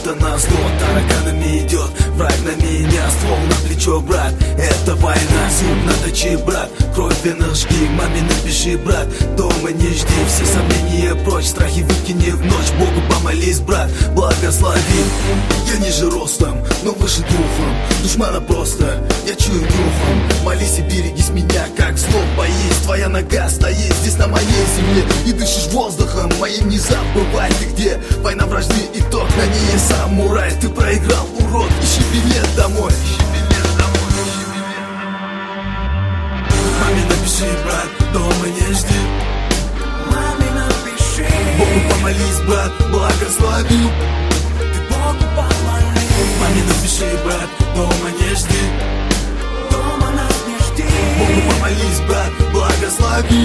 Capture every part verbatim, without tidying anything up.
это назло. Тараканами идет враг на меня, ствол на плечо, брат. Это война, зуб наточи, брат. Кровь в венах жги, маме напиши, брат. Дома не жди, все сомнения прочь, страхи выкини в ночь. Богу помолись, брат, благослови. Я ниже ростом, но выше духом. Душмана просто, я чую духом. Молись и берегись меня, как зло боись. Твоя нога стоит здесь на моей земле, и дышишь воздухом моим, не забывай. Ты где? Война вражды, итог на ней самурай. Ты проиграл, урод, ищи билет домой. Маме напиши, брат, дома не жди. Маме напиши. Богу помолись, брат, благослови. Ты Богу помолись. Маме напиши, брат, дома не жди. Дома нас не жди. Богу помолись, брат, благослови.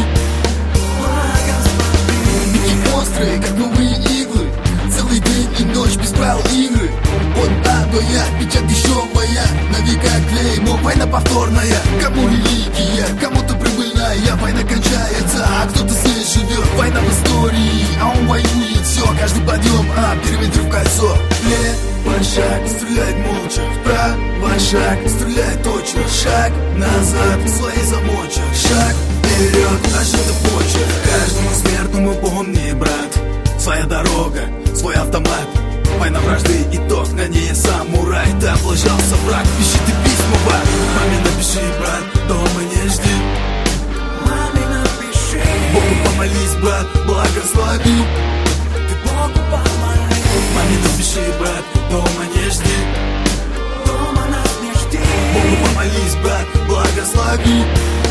Мики острые, как новые иглы. Целый день и ночь без правил игры. От А до Я, печать еще моя. На века клеймо, война повторная. Кому религия, кому-то прибыльная. Война кончается, а кто-то здесь живет. Война в истории, а он воюет. Все, каждый подъем, а периметр в кольцо. Левый шаг, стреляет молча. Вправо шаг, стреляет точно. Шаг назад, свои замочек. Шаг вперед, ошибка почек. Каждому смертному помни, брат, своя дорога, свой автомат. Война вражды, итог на ней самурай. Ты облажался, враг, пиши ты письма, брат. Маме напиши, брат, дома не жди. Маме напиши. Богу помолись, брат, благослови. Ты Богу помолись. Маме напиши, брат, дома не жди. Дома нас не жди. Богу помолись, брат, благослови.